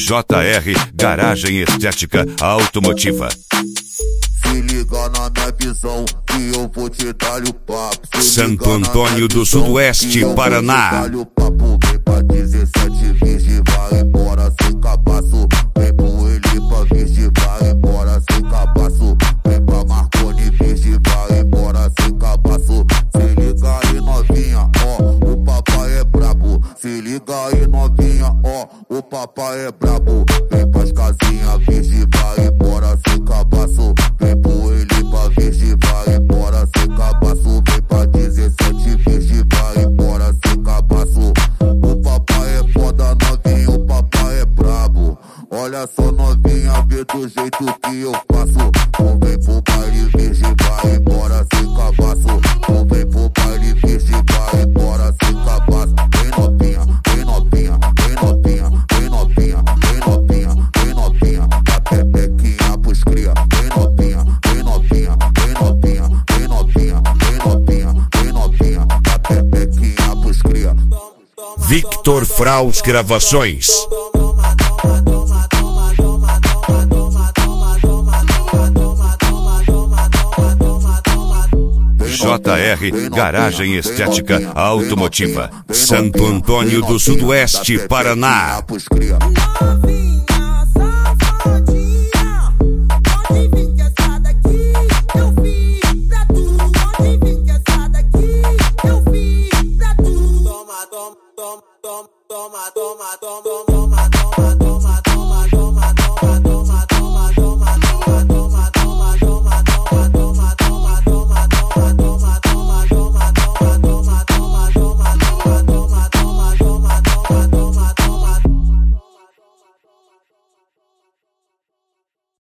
JR Garagem Estética Automotiva. Se liga na minha visão que eu vou te dar o papo. Santo Antônio do Sudoeste, Paraná. Vem pra 17 virgem, vai embora sem cabaço. Vem pro Elipa virgem, vai embora sem cabaço. Vem pra Marconi virgem, vai embora sem cabaço. Se liga aí novinha, ó, o papai é brabo. Se liga aí novinha, ó, o papai é brabo. Vem pras casinhas virgem, vai embora sem cabaço. Vem pro Elipa virgem, vai embora sem cabaço. Vem pra 17 virgem, vai embora sem cabaço. O papai é foda novinho, o papai é brabo. Olha só novinha, vê do jeito que eu faço. Tu vem pro baile virgem, vai embora sem cabaço. Tu vem pro baile virgem, vai embora sem cabaço. Vem novinha, vem novinha, vem novinha, vem novinha, vem novinha, vem novinha. Dá pepequinha pros cria. Vem novinha, vem novinha, vem novinha, vem novinha, vem novinha, vem novinha. Dá pepequinha pros cria. Victor Fraus Gravações. JR Garagem Estética Automotiva. Santo Antônio do Sudoeste, Paraná.